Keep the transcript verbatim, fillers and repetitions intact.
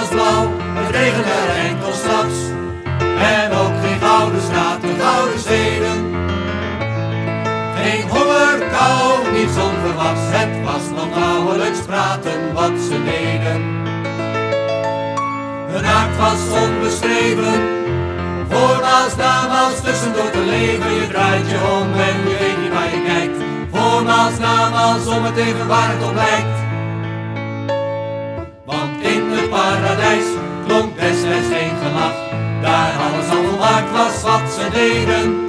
was blauw, het regende er enkel s'nachts. En ook geen gouden straten, gouden steden. Geen honger, kou, niets onverwachts. Het was nog nauwelijks praten wat ze deden. Hun aard was onbeschreven, voormaals, namaals, tussendoor te leven. Je draait je om en je weet niet waar je kijkt. Voormaals, namaals, om het even waar het op lijkt. Want in het paradijs klonk destijds geen gelach, daar alles al volmaakt was wat ze deden.